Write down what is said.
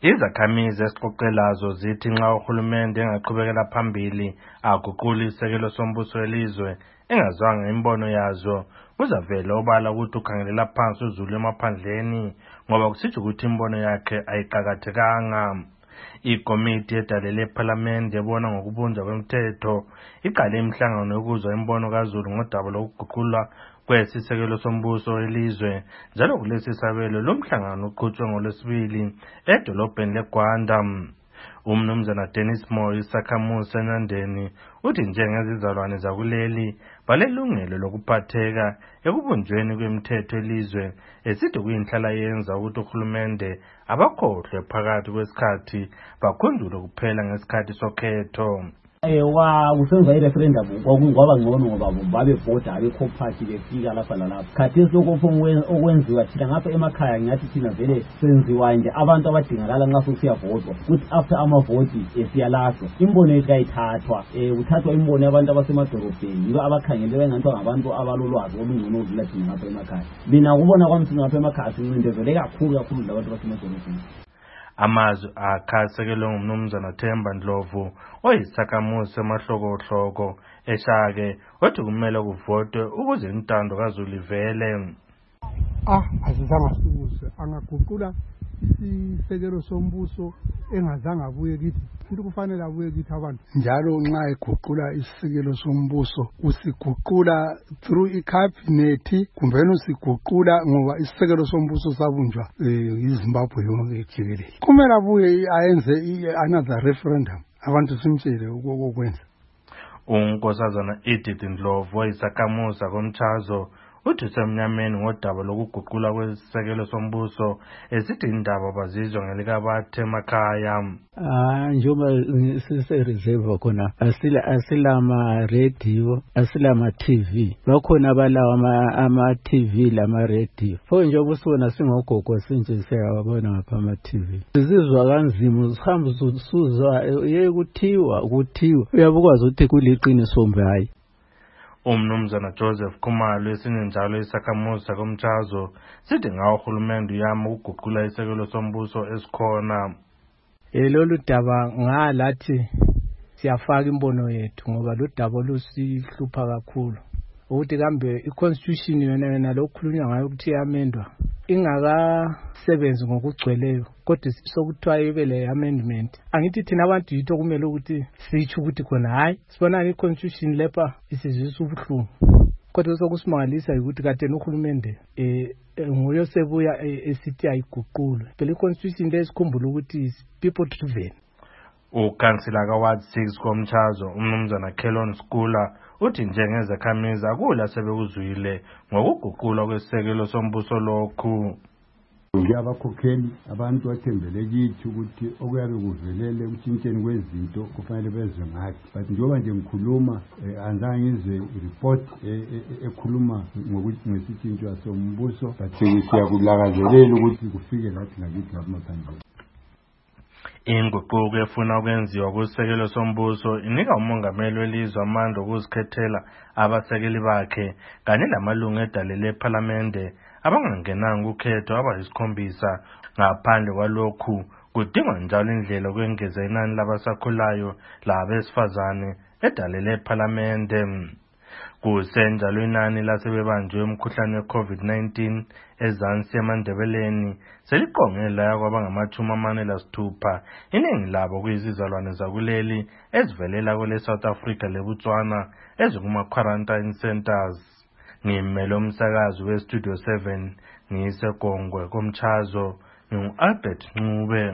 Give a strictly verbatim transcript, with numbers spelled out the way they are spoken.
Izakhamizi esixoxelazo zithi nxa uhulumende engaqhubekela phambili aguqula isekelo sombuso welizwe engazwanga imbono yazo kuzavela obala ukuthi ukhangelela phansi uzulu emaphandleni ngoba kusitsho ukuthi imbono yakhe ayiqakathekanga. Ikomiti edalele ephalamende ebona ngokubunjwa kwemthetho iqale imihlangano yokuzwa imbono kaZulu ngodaba lokuguqulwa kwesisekelo sombuso welizwe, njalo kulesi sabelo lomhlangano uqhutshwe ngolwesibili edolobheni leGwanda. Umnumzana Dennis Moyo isakhamuzi eNandeni uthi njengezizalwane zakuleli balelungelo lokuphatheka ekubunjweni kwemthetho elizwe, esithi kuyinhlala yenza ukuthi uhulumende abakhohlwe phakathi kwesikhathi bakhunjule kuphela ngesikhathi sokhetho. Wa kusenza ireferendum kwakungaba ngcono ngoba babebhoda abekho party befika lapha lalapha. Khathesi lokho okwenziwa thina ngapha emakhaya ngathi thina vele senziwa nje abantu abadingakala nxa sesiyavotwa ukuthi after amavoti esiyalahlwa imbono yethu kayithathwa eh uthathwa imbono yabantu abasemadolobheni yibo abakhangele bengathi ngabantu abalolwazi olungcono ukudlula thina ngapha emakhaya. Mina kubona kwami thina ngapha emakhaya sincindezele kakhulu kakhulu labantu basemadolobheni. Amazwi akhasekelwe ngumnumzana Themba Ndlovu oyisakhamuzi semahlokohloko eShake othi kumele kuvotwe ukuze intando kaZulu ivele. Ah, asizange sibuze angaguqula isisekelo sombuso engazange abuye kithi. Futhi kufanele abuye kithi abantu. Njalo nxa eguqula isisekelo sombuso usiguqula through icabinet kumbe usiguqula ngoba isisekelo sombuso sabunjwa eZimbabwe yonke jikelele. Kumele abuye ayenze another referendum abantu simtshele ukukwenza. Unkosazana Edith Ndlovu oyisakhamuzi komchazo uthi semnyameni ngodaba lokuguqula kwesisekelo sombuso esithi indaba bazizwa ngelikabathe emakhaya. Ah njoba sise reserve khona asila asilama radio asilama T V bakhona abalawa ama T V lama radio pho njoba usona singogogo sinje siyabona ngapha ama T V sizizwa kanzima usihamba usuzwa yekuthiwa ukuthiwa uyabukwazi ukuthi kuliqiniso mbe hayi. Umnumzana Joseph Khumalo esinye njalo isakhamuzi komchazo sithi ngawo uhulumende uyama ukuguqula isekelo sombuso esikhona. Lolu daba ngalathi siyafaka imbono yethu ngoba lo daba lusihlupha kakhulu ukuthi kambe iconstitution yona yona lokukhulunywa ngayo ukuthi yamendwa ingakasebenzi ngokugcweleyo kodwa sokuthiwa ibe le amendment. Angithi thina abantu yitho kumele ukuthi sitsho ukuthi khona hayi sibona iconstitution lepa isizisa ubuhlungu kodwa sokusimangalisa ukuthi kade nohulumende eh nguyo sebuya esithi ayiguqulwe phela iconstitution lesikhumbula ukuthi people driven. Ukansila kaWard six komchazo umnumzana Kelon Skula uthi njengezakhamizi akula sebekuzwile ngokuguqulwa kwesisekelo sombuso lokhu. Ngiyabakhokheli abantu athembele kithi ukuthi okuyabe kuvelele ukutshintsheni kwezinto kufanele bezwe ngathi, but njengoba nje ngikhuluma anzange ngizwe report ekhuluma ngokusitshintshwa sombuso, but siyakulakazelela ukuthi kufike lathi ngakithi ngaphandle. Inguquko efuna ukwenziwa kusekelo sombuso inika umongameli welizwe amandla okuzikhethela abasekeli bakhe kanye lamalungu edalele ephalamende abangangenanga ukhetho abayisikhombisa. Ngaphandle kwalokhu kudingwa njalo indlela yokwengeza inani labasakhulayo labesifazane edalele ephalamende. Kusenjalo inani lasebebanjwe umkhuhlane we-COVID nineteen ezansi eMandebeleni seliqongela yakwabangamachumi amane lasithupha, iningi labo kuyizizalwane zakuleli ezivelela kwele South Africa leBotswana ezikuma-quarantine centers. Ngimele umsakazi we-Studio seven ngiyisegongwe komchazo ngingu-Albert Ncube.